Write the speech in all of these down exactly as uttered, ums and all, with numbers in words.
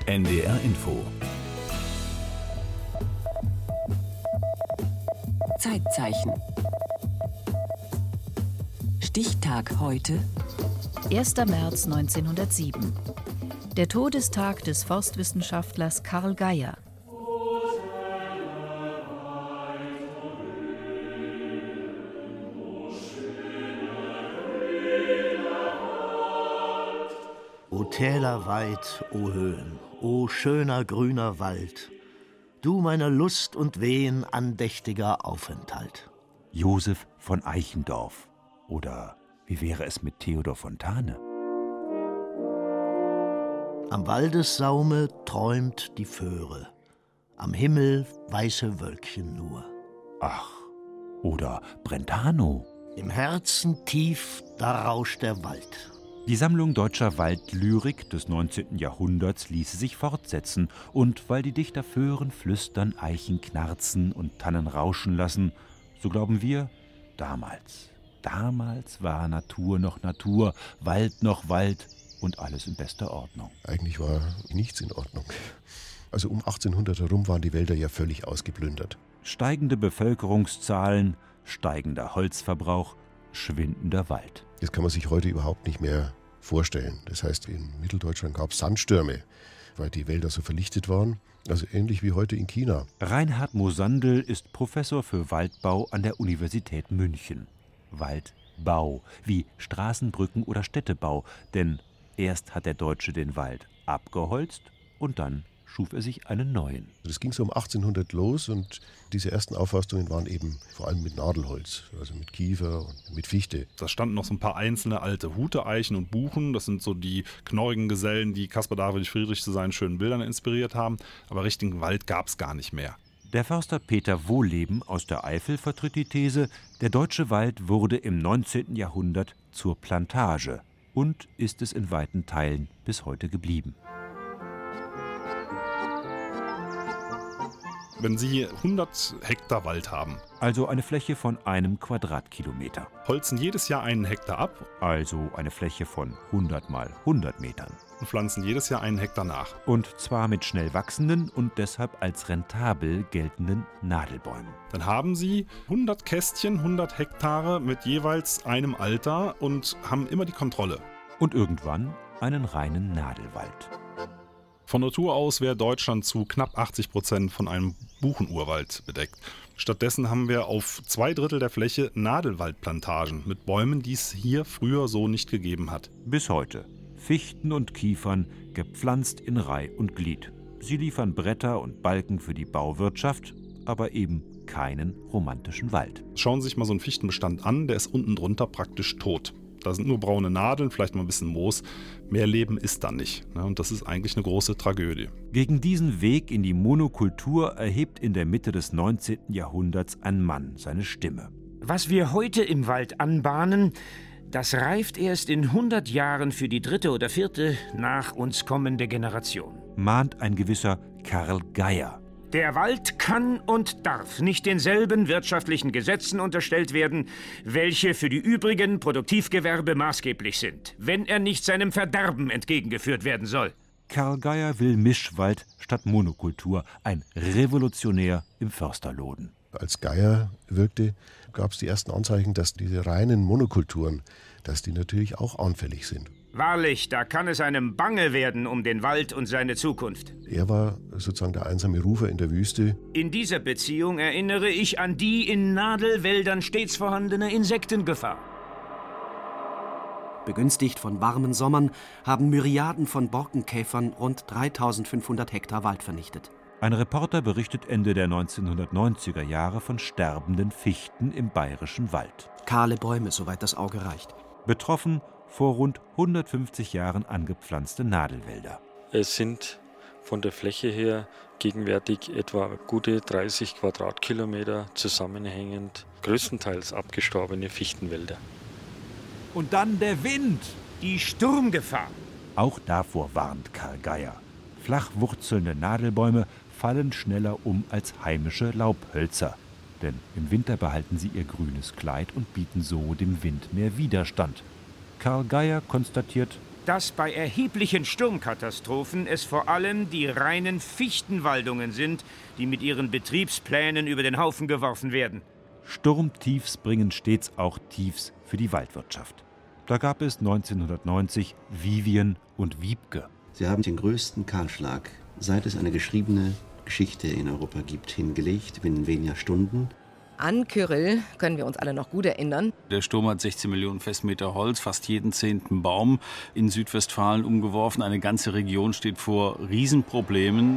N D R Info. Zeitzeichen. Stichtag heute. erster März neunzehnhundertsieben. Der Todestag des Forstwissenschaftlers Karl Geier. O Täler weit, o Höhen, o schöner grüner Wald, du meiner Lust und Wehen andächtiger Aufenthalt. Josef von Eichendorff. Oder wie wäre es mit Theodor Fontane? Am Waldessaume träumt die Föhre, am Himmel weiße Wölkchen nur. Ach, oder Brentano. Im Herzen tief, da rauscht der Wald. Die Sammlung deutscher Waldlyrik des neunzehnten Jahrhunderts ließe sich fortsetzen, und weil die Dichter Föhren flüstern, Eichen knarzen und Tannen rauschen lassen, so glauben wir, damals, damals war Natur noch Natur, Wald noch Wald und alles in bester Ordnung. Eigentlich war nichts in Ordnung. Also um achtzehnhundert herum waren die Wälder ja völlig ausgeplündert. Steigende Bevölkerungszahlen, steigender Holzverbrauch, schwindender Wald. Das kann man sich heute überhaupt nicht mehr vorstellen. Das heißt, in Mitteldeutschland gab es Sandstürme, weil die Wälder so verlichtet waren. Also ähnlich wie heute in China. Reinhard Mosandl ist Professor für Waldbau an der Universität München. Waldbau, wie Straßenbrücken oder Städtebau. Denn erst hat der Deutsche den Wald abgeholzt und dann schuf er sich einen neuen. Das ging so um achtzehnhundert los, und diese ersten Aufforstungen waren eben vor allem mit Nadelholz, also mit Kiefer und mit Fichte. Da standen noch so ein paar einzelne alte Hute, Eichen und Buchen. Das sind so die knorrigen Gesellen, die Caspar David Friedrich zu seinen schönen Bildern inspiriert haben. Aber richtigen Wald gab es gar nicht mehr. Der Förster Peter Wohlleben aus der Eifel vertritt die These, der deutsche Wald wurde im neunzehnten Jahrhundert zur Plantage und ist es in weiten Teilen bis heute geblieben. Wenn Sie hundert Hektar Wald haben, Also eine Fläche von einem Quadratkilometer. holzen jedes Jahr einen Hektar ab, Also eine Fläche von hundert mal hundert Metern. und pflanzen jedes Jahr einen Hektar nach. Und zwar mit schnell wachsenden und deshalb als rentabel geltenden Nadelbäumen. Dann haben Sie hundert Kästchen, hundert Hektare mit jeweils einem Alter und haben immer die Kontrolle. Und irgendwann einen reinen Nadelwald. Von Natur aus wäre Deutschland zu knapp achtzig Prozent von einem Buchenurwald bedeckt. Stattdessen haben wir auf zwei Drittel der Fläche Nadelwaldplantagen mit Bäumen, die es hier früher so nicht gegeben hat. Bis heute. Fichten und Kiefern, gepflanzt in Reih und Glied. Sie liefern Bretter und Balken für die Bauwirtschaft, aber eben keinen romantischen Wald. Schauen Sie sich mal so einen Fichtenbestand an, der ist unten drunter praktisch tot. Da sind nur braune Nadeln, vielleicht mal ein bisschen Moos. Mehr Leben ist da nicht. Und das ist eigentlich eine große Tragödie. Gegen diesen Weg in die Monokultur erhebt in der Mitte des neunzehnten Jahrhunderts ein Mann seine Stimme. Was wir heute im Wald anbahnen, das reift erst in hundert Jahren für die dritte oder vierte nach uns kommende Generation. Mahnt ein gewisser Karl Geier. Der Wald kann und darf nicht denselben wirtschaftlichen Gesetzen unterstellt werden, welche für die übrigen Produktivgewerbe maßgeblich sind, wenn er nicht seinem Verderben entgegengeführt werden soll. Karl Geier will Mischwald statt Monokultur, ein Revolutionär im Försterloden. Als Geier wirkte, gab es die ersten Anzeichen, dass diese reinen Monokulturen, dass die natürlich auch anfällig sind. Wahrlich, da kann es einem bange werden um den Wald und seine Zukunft. Er war sozusagen der einsame Rufer in der Wüste. In dieser Beziehung erinnere ich an die in Nadelwäldern stets vorhandene Insektengefahr. Begünstigt von warmen Sommern haben Myriaden von Borkenkäfern rund dreitausendfünfhundert Hektar Wald vernichtet. Ein Reporter berichtet Ende der neunzehnhundertneunziger Jahre von sterbenden Fichten im bayerischen Wald. Kahle Bäume, soweit das Auge reicht. Betroffen vor rund hundertfünfzig Jahren angepflanzte Nadelwälder. Es sind von der Fläche her gegenwärtig etwa gute dreißig Quadratkilometer zusammenhängend, größtenteils abgestorbene Fichtenwälder. Und dann der Wind! Die Sturmgefahr. Auch davor warnt Karl Geier. Flach wurzelnde Nadelbäume fallen schneller um als heimische Laubhölzer. Denn im Winter behalten sie ihr grünes Kleid und bieten so dem Wind mehr Widerstand. Karl Geier konstatiert, dass bei erheblichen Sturmkatastrophen es vor allem die reinen Fichtenwaldungen sind, die mit ihren Betriebsplänen über den Haufen geworfen werden. Sturmtiefs bringen stets auch Tiefs für die Waldwirtschaft. Da gab es neunzehnhundertneunzig Vivien und Wiebke. Sie haben den größten Kahlschlag, seit es eine geschriebene Geschichte in Europa gibt, hingelegt, binnen weniger Stunden. An Kyrill können wir uns alle noch gut erinnern. Der Sturm hat sechzehn Millionen Festmeter Holz, fast jeden zehnten Baum in Südwestfalen umgeworfen. Eine ganze Region steht vor Riesenproblemen.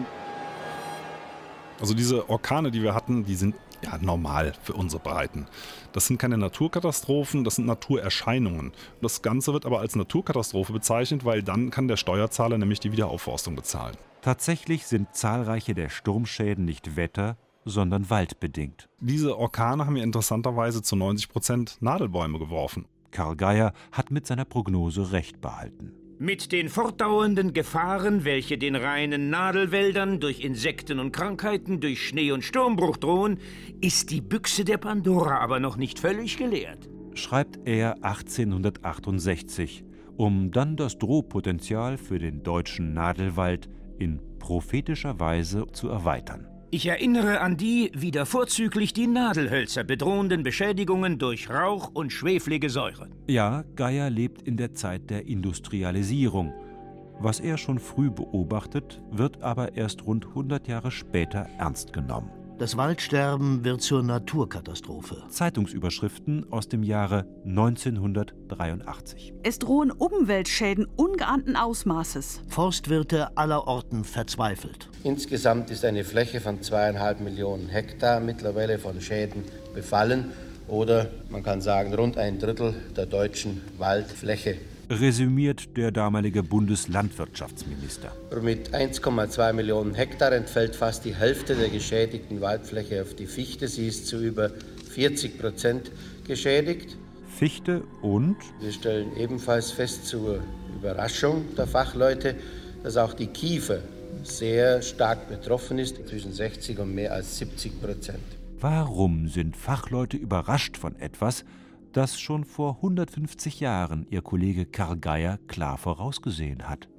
Also diese Orkane, die wir hatten, die sind ja normal für unsere Breiten. Das sind keine Naturkatastrophen, das sind Naturerscheinungen. Das Ganze wird aber als Naturkatastrophe bezeichnet, weil dann kann der Steuerzahler nämlich die Wiederaufforstung bezahlen. Tatsächlich sind zahlreiche der Sturmschäden nicht wetter-, sondern waldbedingt. Diese Orkane haben ja interessanterweise zu neunzig Prozent Nadelbäume geworfen. Karl Geier hat mit seiner Prognose recht behalten. Mit den fortdauernden Gefahren, welche den reinen Nadelwäldern durch Insekten und Krankheiten, durch Schnee und Sturmbruch drohen, ist die Büchse der Pandora aber noch nicht völlig geleert. Schreibt er achtzehnhundertachtundsechzig, um dann das Drohpotenzial für den deutschen Nadelwald in prophetischer Weise zu erweitern. Ich erinnere an die, wieder vorzüglich die Nadelhölzer bedrohenden Beschädigungen durch Rauch und schweflige Säure. Ja, Geier lebt in der Zeit der Industrialisierung. Was er schon früh beobachtet, wird aber erst rund hundert Jahre später ernst genommen. Das Waldsterben wird zur Naturkatastrophe. Zeitungsüberschriften aus dem Jahre neunzehnhundertdreiundachtzig. Es drohen Umweltschäden ungeahnten Ausmaßes. Forstwirte aller Orten verzweifelt. Insgesamt ist eine Fläche von zweieinhalb Millionen Hektar mittlerweile von Schäden befallen oder man kann sagen rund ein Drittel der deutschen Waldfläche. Resümiert der damalige Bundeslandwirtschaftsminister. Mit eins Komma zwei Millionen Hektar entfällt fast die Hälfte der geschädigten Waldfläche auf die Fichte. Sie ist zu über vierzig Prozent geschädigt. Fichte und? Wir stellen ebenfalls fest zur Überraschung der Fachleute, dass auch die Kiefer sehr stark betroffen ist, zwischen sechzig und mehr als siebzig Prozent. Warum sind Fachleute überrascht von etwas, das schon vor hundertfünfzig Jahren ihr Kollege Karl Geier klar vorausgesehen hat?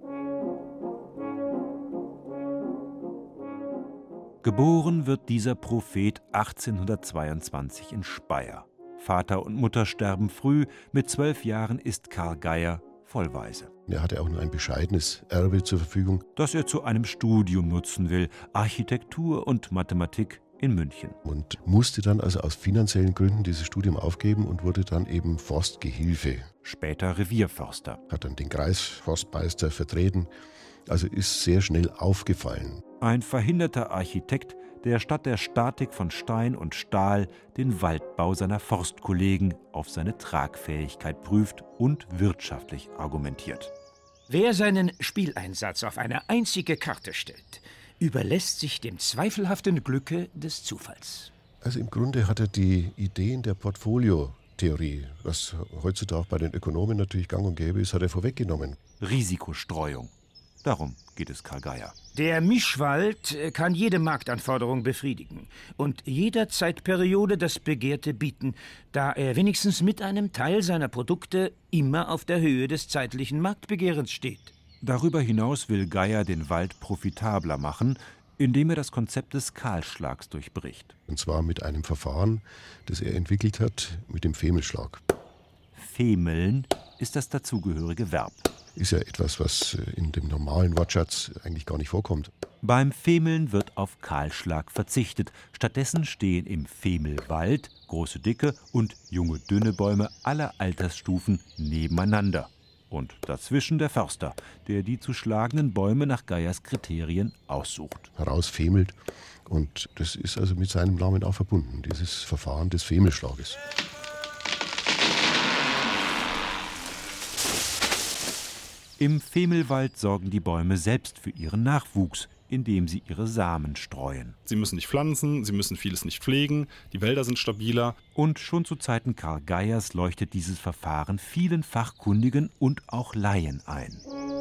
Geboren wird dieser Prophet achtzehnhundertzweiundzwanzig in Speyer. Vater und Mutter sterben früh, mit zwölf Jahren ist Karl Geier vollweise. Er hatte auch nur ein bescheidenes Erbe zur Verfügung, das er zu einem Studium nutzen will, Architektur und Mathematik in München. Und musste dann also aus finanziellen Gründen dieses Studium aufgeben und wurde dann eben Forstgehilfe. Später Revierförster. Hat dann den Kreisforstmeister vertreten, also ist sehr schnell aufgefallen. Ein verhinderter Architekt, der statt der Statik von Stein und Stahl den Waldbau seiner Forstkollegen auf seine Tragfähigkeit prüft und wirtschaftlich argumentiert. Wer seinen Spieleinsatz auf eine einzige Karte stellt, überlässt sich dem zweifelhaften Glücke des Zufalls. Also im Grunde hat er die Ideen der Portfoliotheorie, was heutzutage bei den Ökonomen natürlich gang und gäbe ist, hat er vorweggenommen. Risikostreuung. Darum geht es Karl Geier. Der Mischwald kann jede Marktanforderung befriedigen und jeder Zeitperiode das Begehrte bieten, da er wenigstens mit einem Teil seiner Produkte immer auf der Höhe des zeitlichen Marktbegehrens steht. Darüber hinaus will Geier den Wald profitabler machen, indem er das Konzept des Kahlschlags durchbricht. Und zwar mit einem Verfahren, das er entwickelt hat, mit dem Femelschlag. Femeln ist das dazugehörige Verb. Ist ja etwas, was in dem normalen Wortschatz eigentlich gar nicht vorkommt. Beim Femeln wird auf Kahlschlag verzichtet. Stattdessen stehen im Femelwald große, dicke und junge, dünne Bäume aller Altersstufen nebeneinander. Und dazwischen der Förster, der die zu schlagenden Bäume nach Geiers Kriterien aussucht. Herausfemelt. Und das ist also mit seinem Namen auch verbunden, dieses Verfahren des Femelschlages. Im Femelwald sorgen die Bäume selbst für ihren Nachwuchs, indem sie ihre Samen streuen. Sie müssen nicht pflanzen, sie müssen vieles nicht pflegen, die Wälder sind stabiler. Und schon zu Zeiten Karl Geiers leuchtet dieses Verfahren vielen Fachkundigen und auch Laien ein.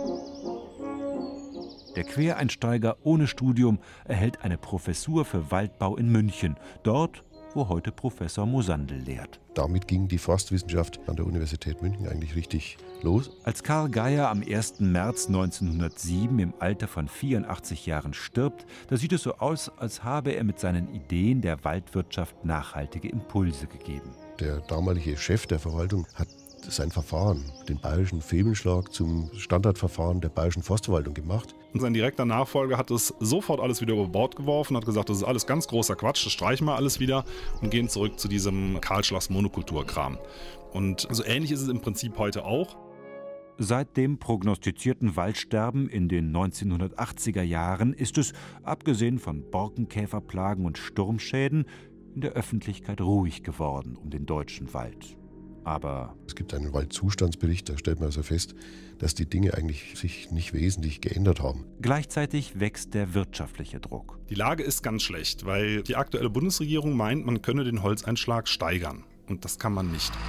Der Quereinsteiger ohne Studium erhält eine Professur für Waldbau in München. Dort wo heute Professor Mosander lehrt. Damit ging die Forstwissenschaft an der Universität München eigentlich richtig los. Als Karl Geier am ersten März neunzehnhundertsieben im Alter von vierundachtzig Jahren stirbt, da sieht es so aus, als habe er mit seinen Ideen der Waldwirtschaft nachhaltige Impulse gegeben. Der damalige Chef der Verwaltung hat sein Verfahren, den bayerischen Femenschlag, zum Standardverfahren der bayerischen Forstverwaltung gemacht. Und sein direkter Nachfolger hat es sofort alles wieder über Bord geworfen, hat gesagt, das ist alles ganz großer Quatsch, das streichen wir alles wieder und gehen zurück zu diesem Kahlschlags Monokulturkram. Und so ähnlich ist es im Prinzip heute auch. Seit dem prognostizierten Waldsterben in den neunzehnhundertachtziger Jahren ist es, abgesehen von Borkenkäferplagen und Sturmschäden, in der Öffentlichkeit ruhig geworden um den deutschen Wald. Aber es gibt einen Waldzustandsbericht, da stellt man also fest, dass die Dinge eigentlich sich nicht wesentlich geändert haben. Gleichzeitig wächst der wirtschaftliche Druck. Die Lage ist ganz schlecht, weil die aktuelle Bundesregierung meint, man könne den Holzeinschlag steigern. Und das kann man nicht.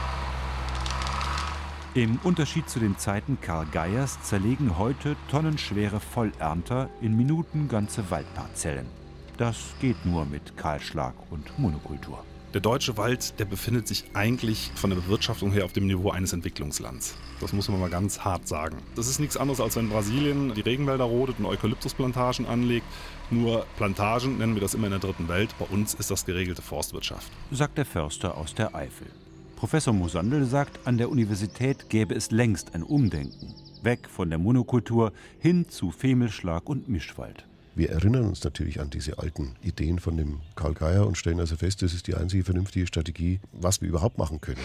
Im Unterschied zu den Zeiten Karl Geiers zerlegen heute tonnenschwere Vollernter in Minuten ganze Waldparzellen. Das geht nur mit Kahlschlag und Monokultur. Der deutsche Wald, der befindet sich eigentlich von der Bewirtschaftung her auf dem Niveau eines Entwicklungslands. Das muss man mal ganz hart sagen. Das ist nichts anderes, als wenn Brasilien die Regenwälder rodet und Eukalyptusplantagen anlegt. Nur Plantagen nennen wir das immer in der dritten Welt. Bei uns ist das geregelte Forstwirtschaft. Sagt der Förster aus der Eifel. Professor Mosander sagt, an der Universität gäbe es längst ein Umdenken. Weg von der Monokultur hin zu Femelschlag und Mischwald. Wir erinnern uns natürlich an diese alten Ideen von dem Karl Geier und stellen also fest, das ist die einzige vernünftige Strategie, was wir überhaupt machen können.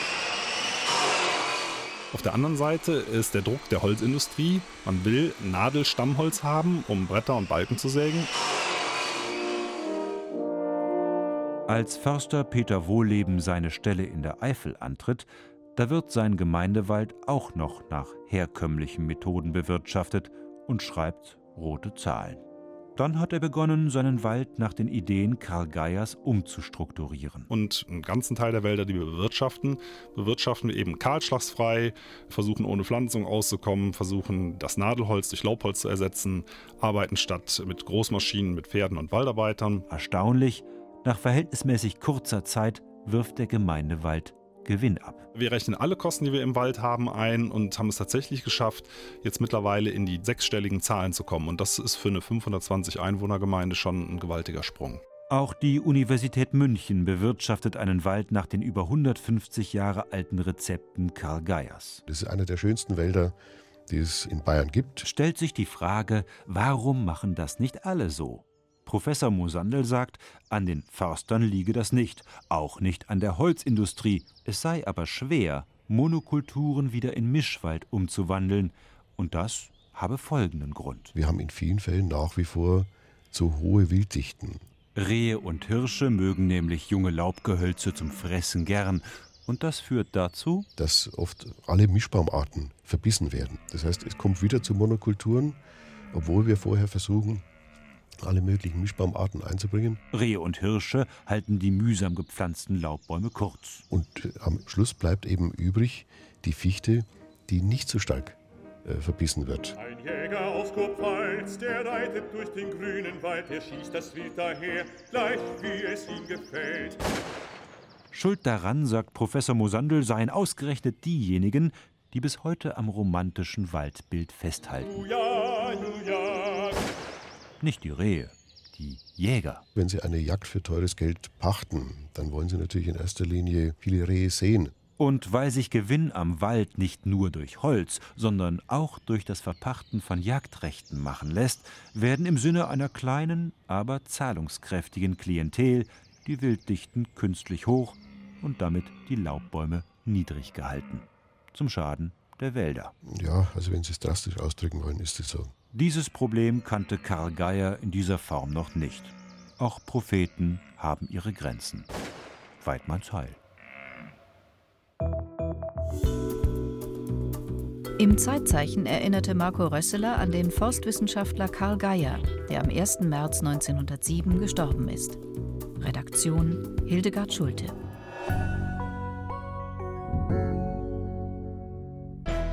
Auf der anderen Seite ist der Druck der Holzindustrie. Man will Nadelstammholz haben, um Bretter und Balken zu sägen. Als Förster Peter Wohlleben seine Stelle in der Eifel antritt, da wird sein Gemeindewald auch noch nach herkömmlichen Methoden bewirtschaftet und schreibt rote Zahlen. Dann hat er begonnen, seinen Wald nach den Ideen Karl Geiers umzustrukturieren. Und einen ganzen Teil der Wälder, die wir bewirtschaften, bewirtschaften wir eben kahlschlagsfrei, versuchen ohne Pflanzung auszukommen, versuchen das Nadelholz durch Laubholz zu ersetzen, arbeiten statt mit Großmaschinen, mit Pferden und Waldarbeitern. Erstaunlich, nach verhältnismäßig kurzer Zeit wirft der Gemeindewald Gewinn ab. Wir rechnen alle Kosten, die wir im Wald haben, ein und haben es tatsächlich geschafft, jetzt mittlerweile in die sechsstelligen Zahlen zu kommen. Und das ist für eine fünfhundertzwanzig Einwohnergemeinde schon ein gewaltiger Sprung. Auch die Universität München bewirtschaftet einen Wald nach den über hundertfünfzig Jahre alten Rezepten Karl Geiers. Das ist einer der schönsten Wälder, die es in Bayern gibt. Stellt sich die Frage, warum machen das nicht alle so? Professor Mosander sagt, an den Förstern liege das nicht, auch nicht an der Holzindustrie. Es sei aber schwer, Monokulturen wieder in Mischwald umzuwandeln. Und das habe folgenden Grund. Wir haben in vielen Fällen nach wie vor zu hohe Wilddichten. Rehe und Hirsche mögen nämlich junge Laubgehölze zum Fressen gern. Und das führt dazu, dass oft alle Mischbaumarten verbissen werden. Das heißt, es kommt wieder zu Monokulturen, obwohl wir vorher versuchen, alle möglichen Mischbaumarten einzubringen. Rehe und Hirsche halten die mühsam gepflanzten Laubbäume kurz. Und am Schluss bleibt eben übrig die Fichte, die nicht so stark äh, verbissen wird. Ein Jäger aus Kurpfalz, der reitet durch den grünen Wald, der schießt das Wild daher, gleich wie es ihm gefällt. Schuld daran, sagt Professor Mosander, seien ausgerechnet diejenigen, die bis heute am romantischen Waldbild festhalten. Juja, Juja. Nicht die Rehe, die Jäger. Wenn sie eine Jagd für teures Geld pachten, dann wollen sie natürlich in erster Linie viele Rehe sehen. Und weil sich Gewinn am Wald nicht nur durch Holz, sondern auch durch das Verpachten von Jagdrechten machen lässt, werden im Sinne einer kleinen, aber zahlungskräftigen Klientel die Wilddichten künstlich hoch und damit die Laubbäume niedrig gehalten. Zum Schaden der Wälder. Ja, also wenn Sie es drastisch ausdrücken wollen, ist es so. Dieses Problem kannte Karl Geier in dieser Form noch nicht. Auch Propheten haben ihre Grenzen. Weidmanns Heil. Im Zeitzeichen erinnerte Marco Rösseler an den Forstwissenschaftler Karl Geier, der am ersten März neunzehnhundertsieben gestorben ist. Redaktion Hildegard Schulte.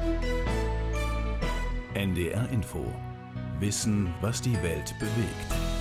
N D R Info. Wissen, was die Welt bewegt.